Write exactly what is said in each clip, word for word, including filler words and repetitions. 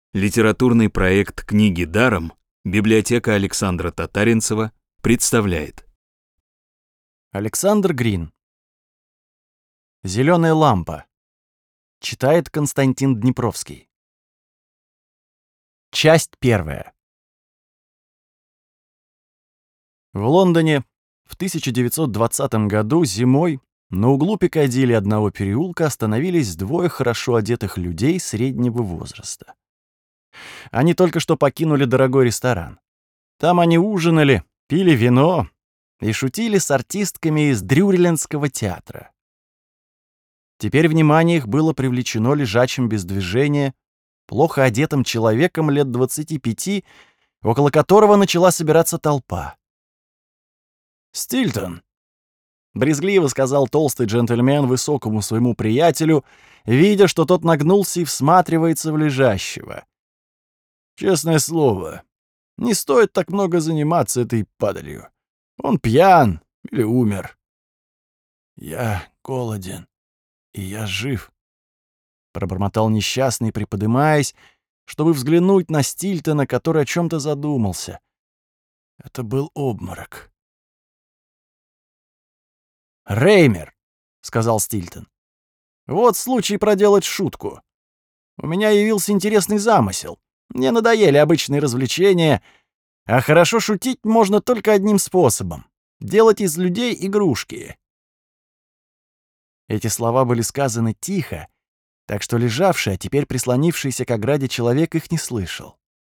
Литературный проект «Книги даром» библиотека Александра Татаринцева представляет. Александр Грин. «Зелёная лампа». Читает Константин Днепровский. Часть первая. В Лондоне в тысяча девятьсот двадцатом году зимой на углу Пикадилли одного переулка остановились двое хорошо одетых людей среднего возраста. Они только что покинули дорогой ресторан. Там они ужинали, пили вино и шутили с артистками из Дрюрилендского театра. Теперь внимание их было привлечено лежачим без движения, плохо одетым человеком лет двадцати пяти, около которого начала собираться толпа. «Стильтон», — брезгливо сказал толстый джентльмен высокому своему приятелю, видя, что тот нагнулся и всматривается в лежащего. «Честное слово, не стоит так много заниматься этой падалью. Он пьян или умер». «Я голоден, и я жив», — пробормотал несчастный, приподымаясь, чтобы взглянуть на Стильтона, который о чем-то задумался. Это был обморок. «Реймер», — сказал Стильтон, — «вот случай проделать шутку. У меня явился интересный замысел. Мне надоели обычные развлечения, а хорошо шутить можно только одним способом — делать из людей игрушки». Эти слова были сказаны тихо, так что лежавший, а теперь прислонившийся к ограде человек их не слышал.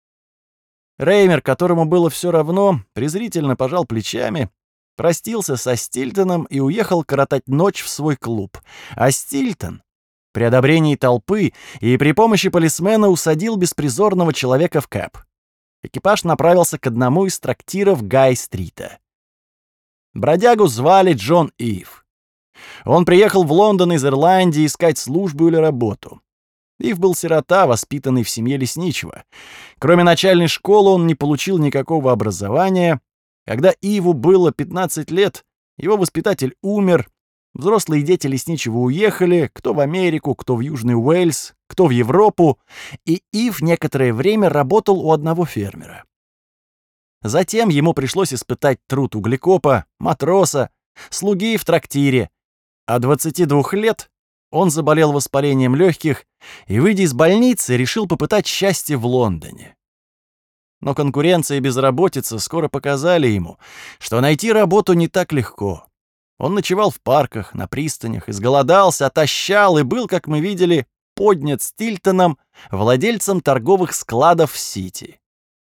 Реймер, которому было все равно, презрительно пожал плечами, простился со Стильтоном и уехал коротать ночь в свой клуб, а Стильтон при одобрении толпы и при помощи полисмена усадил беспризорного человека в кэб. Экипаж направился к одному из трактиров Гай-стрита. Бродягу звали Джон Ив. Он приехал в Лондон из Ирландии искать службу или работу. Ив был сирота, воспитанный в семье лесничего. Кроме начальной школы он не получил никакого образования. Когда Иву было пятнадцать лет, его воспитатель умер. Взрослые дети лесничего уехали, кто в Америку, кто в Южный Уэльс, кто в Европу, и Ив некоторое время работал у одного фермера. Затем ему пришлось испытать труд углекопа, матроса, слуги в трактире, а двадцати двух лет он заболел воспалением легких и, выйдя из больницы, решил попытать счастье в Лондоне. Но конкуренция и безработица скоро показали ему, что найти работу не так легко. Он ночевал в парках, на пристанях, изголодался, отощал и был, как мы видели, поднят Стильтоном, владельцем торговых складов в Сити.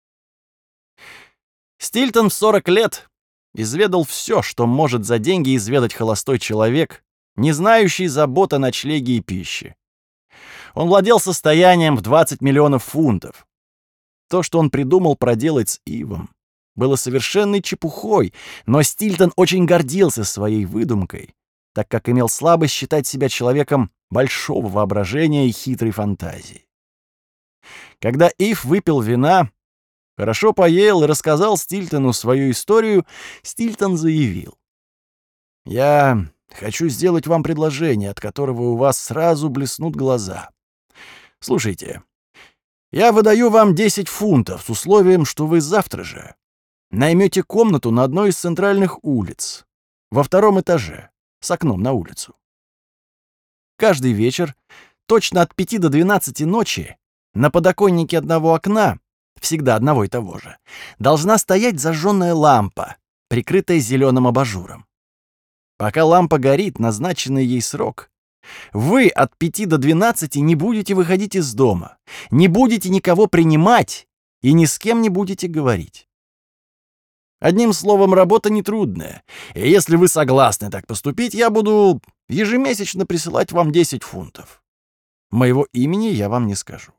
Стильтон в сорок лет изведал все, что может за деньги изведать холостой человек, не знающий забот о ночлеге и пище. Он владел состоянием в двадцать миллионов фунтов. То, что он придумал проделать с Ивом, было совершенной чепухой, но Стильтон очень гордился своей выдумкой, так как имел слабость считать себя человеком большого воображения и хитрой фантазии. Когда Ив выпил вина, хорошо поел и рассказал Стильтону свою историю, Стильтон заявил: «Я хочу сделать вам предложение, от которого у вас сразу блеснут глаза. Слушайте, я выдаю вам десять фунтов с условием, что вы завтра же наймете комнату на одной из центральных улиц, во втором этаже, с окном на улицу. Каждый вечер, точно от пяти до двенадцати ночи, на подоконнике одного окна, всегда одного и того же, должна стоять зажженная лампа, прикрытая зеленым абажуром. Пока лампа горит, назначенный ей срок, вы от пяти до двенадцати не будете выходить из дома, не будете никого принимать и ни с кем не будете говорить. Одним словом, работа нетрудная, и если вы согласны так поступить, я буду ежемесячно присылать вам десять фунтов. Моего имени я вам не скажу».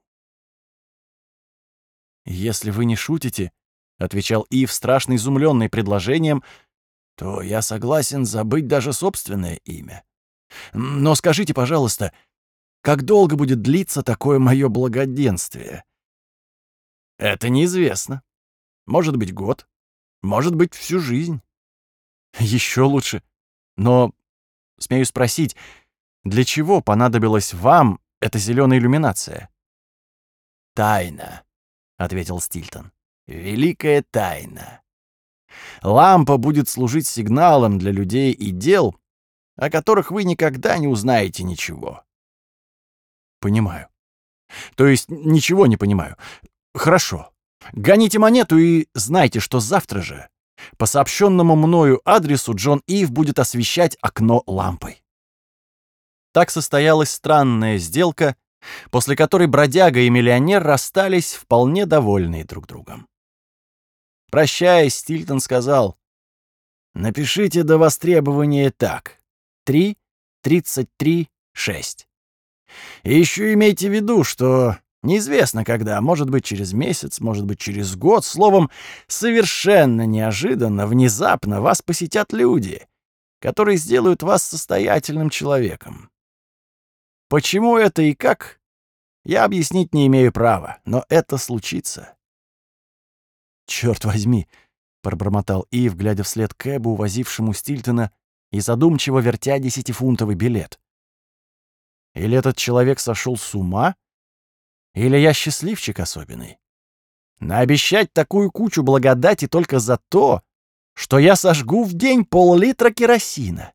«Если вы не шутите, — отвечал Ив, страшно изумленный предложением, — то я согласен забыть даже собственное имя. Но скажите, пожалуйста, как долго будет длиться такое мое благоденствие?» «Это неизвестно. Может быть, год. Может быть, всю жизнь». «Еще лучше. Но, смею спросить, для чего понадобилась вам эта зеленая иллюминация?» тайна», — ответил Стильтон. «Великая тайна. Лампа будет служить сигналом для людей и дел, о которых вы никогда не узнаете ничего». «Понимаю. То есть ничего не понимаю. Хорошо. Гоните монету и знайте, что завтра же по сообщенному мною адресу Джон Ив будет освещать окно лампой». Так состоялась странная сделка, после которой бродяга и миллионер расстались вполне довольные друг другом. Прощаясь, Стильтон сказал: «Напишите до востребования так. три, тридцать три, шесть. И еще имейте в виду, что неизвестно когда, может быть, через месяц, может быть, через год, словом, совершенно неожиданно, внезапно вас посетят люди, которые сделают вас состоятельным человеком. Почему это и как, я объяснить не имею права, но это случится». «Черт возьми», — пробормотал Ив, глядя вслед Кэбу, увозившему Стильтона, и задумчиво вертя десятифунтовый билет. «Или этот человек сошел с ума, или я счастливчик особенный. Наобещать такую кучу благодати только за то, что я сожгу в день пол-литра керосина».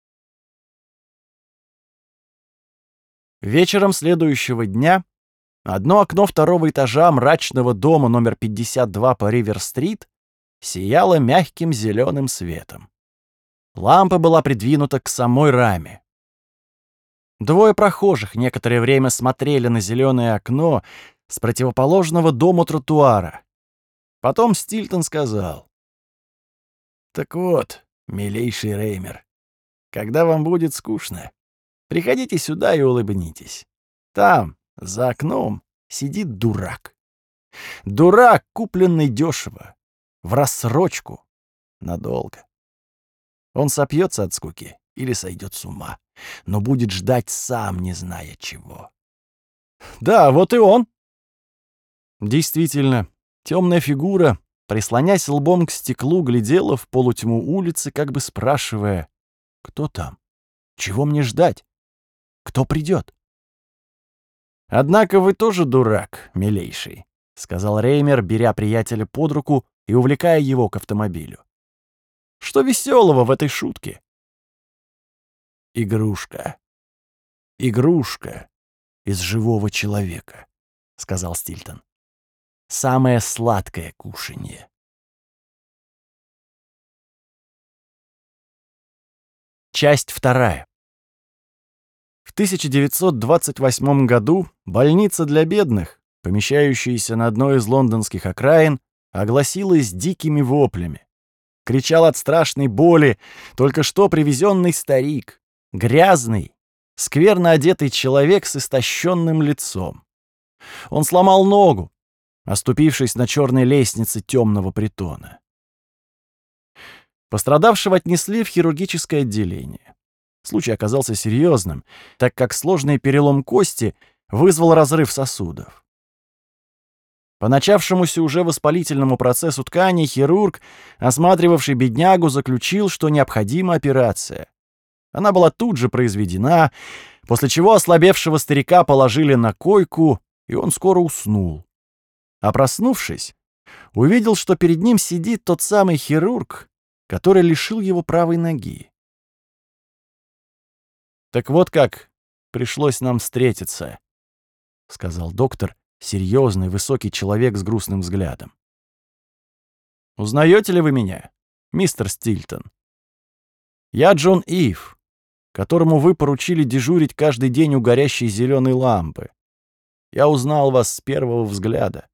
Вечером следующего дня одно окно второго этажа мрачного дома номер пятьдесят два по Ривер-стрит сияло мягким зеленым светом. Лампа была придвинута к самой раме. Двое прохожих некоторое время смотрели на зеленое окно с противоположного дому тротуара. Потом Стильтон сказал: «Так вот, милейший Реймер, когда вам будет скучно, приходите сюда и улыбнитесь. Там, за окном, сидит дурак. Дурак, купленный дешево, в рассрочку, надолго. Он сопьется от скуки или сойдет с ума, но будет ждать сам, не зная чего». «Да, вот и он». Действительно, темная фигура, прислонясь лбом к стеклу, глядела в полутьму улицы, как бы спрашивая: «Кто там? Чего мне ждать? Кто придет?» «Однако вы тоже дурак, милейший», — сказал Реймер, беря приятеля под руку и увлекая его к автомобилю. «Что веселого в этой шутке?» «Игрушка. Игрушка из живого человека», — сказал Стильтон. «Самое сладкое кушанье». Часть вторая. В тысяча девятьсот двадцать восьмом году больница для бедных, помещающаяся на одной из лондонских окраин, огласилась дикими воплями. Кричал от страшной боли только что привезенный старик, грязный, скверно одетый человек с истощенным лицом. Он сломал ногу, оступившись на черной лестнице темного притона. Пострадавшего отнесли в хирургическое отделение. Случай оказался серьезным, так как сложный перелом кости вызвал разрыв сосудов. По начавшемуся уже воспалительному процессу тканей хирург, осматривавший беднягу, заключил, что необходима операция. Она была тут же произведена, после чего ослабевшего старика положили на койку, и он скоро уснул. А проснувшись, увидел, что перед ним сидит тот самый хирург, который лишил его правой ноги. «Так вот как пришлось нам встретиться», — сказал доктор, серьезный, высокий человек с грустным взглядом. «Узнаете ли вы меня, мистер Стильтон? Я Джон Ив, которому вы поручили дежурить каждый день у горящей зеленой лампы. Я узнал вас с первого взгляда».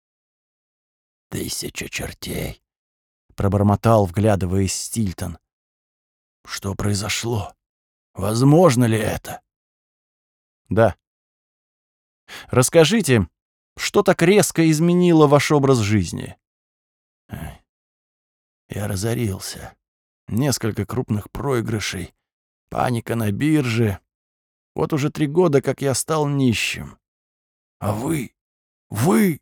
«Тысяча чертей», — пробормотал, вглядываясь Стильтон. «Что произошло? Возможно ли это?» «Да. Расскажите, что так резко изменило ваш образ жизни?» «Я разорился. Несколько крупных проигрышей, паника на бирже. Вот уже три года, как я стал нищим. А вы? Вы?»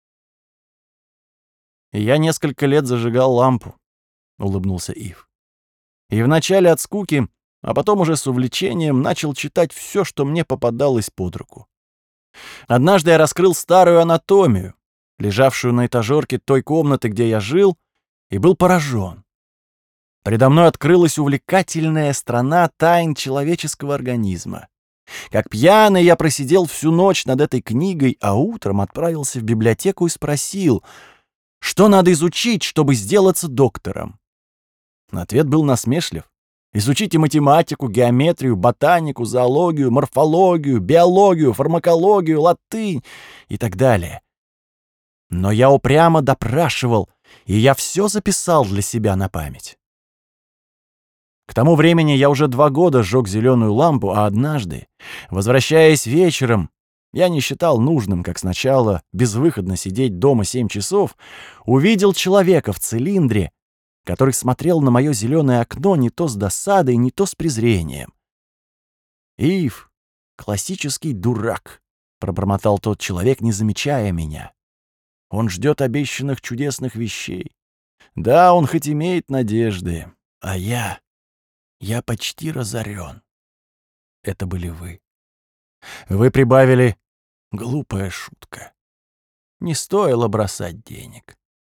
«Я несколько лет зажигал лампу», — улыбнулся Ив. «И вначале от скуки, а потом уже с увлечением начал читать все, что мне попадалось под руку. Однажды я раскрыл старую анатомию, лежавшую на этажерке той комнаты, где я жил, и был поражен. Предо мной открылась увлекательная страна тайн человеческого организма. Как пьяный я просидел всю ночь над этой книгой, а утром отправился в библиотеку и спросил, что надо изучить, чтобы сделаться доктором. Ответ был насмешлив. Изучите математику, геометрию, ботанику, зоологию, морфологию, биологию, фармакологию, латынь и так далее. Но я упрямо допрашивал, и я все записал для себя на память. К тому времени я уже два года сжег зеленую лампу, а однажды, возвращаясь вечером, я не считал нужным, как сначала, безвыходно сидеть дома семь часов, увидел человека в цилиндре, который смотрел на мое зеленое окно не то с досадой, не то с презрением. «Ив, классический дурак», — пробормотал тот человек, не замечая меня. «Он ждет обещанных чудесных вещей. Да, он хоть имеет надежды, а я... я почти разорен. Это были вы. Вы прибавили «глупая шутка». Не стоило бросать денег.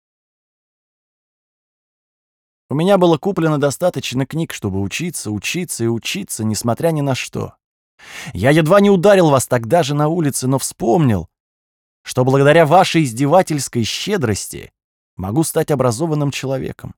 У меня было куплено достаточно книг, чтобы учиться, учиться и учиться, несмотря ни на что. Я едва не ударил вас тогда же на улице, но вспомнил, что благодаря вашей издевательской щедрости могу стать образованным человеком.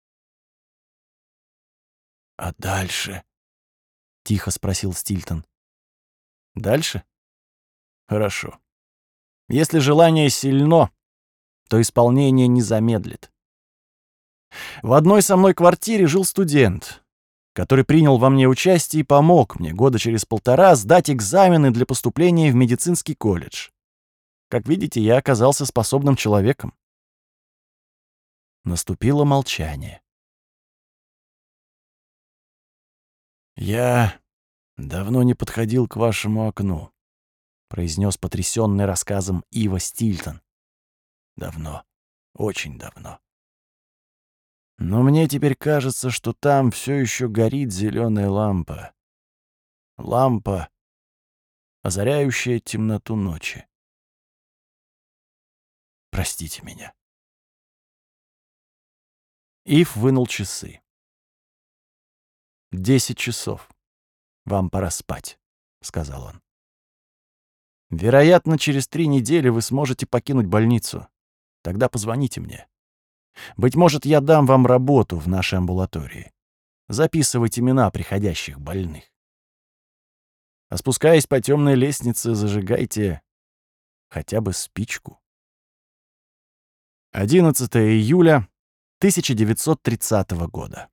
«А дальше?» — тихо спросил Стильтон. «Дальше? Хорошо. Если желание сильно, то исполнение не замедлит. В одной со мной квартире жил студент, который принял во мне участие и помог мне года через полтора сдать экзамены для поступления в медицинский колледж. Как видите, я оказался способным человеком». Наступило молчание. «Я давно не подходил к вашему окну», — произнес потрясенный рассказом Ива Стильтон. «Давно, очень давно. Но мне теперь кажется, что там все еще горит зеленая лампа. Лампа, озаряющая темноту ночи. Простите меня». Ив вынул часы. «Десять часов. Вам пора спать», — сказал он. «Вероятно, через три недели вы сможете покинуть больницу. Тогда позвоните мне. Быть может, я дам вам работу в нашей амбулатории. Записывать имена приходящих больных. А спускаясь по темной лестнице, зажигайте хотя бы спичку». одиннадцатого июля тысяча девятьсот тридцатого года.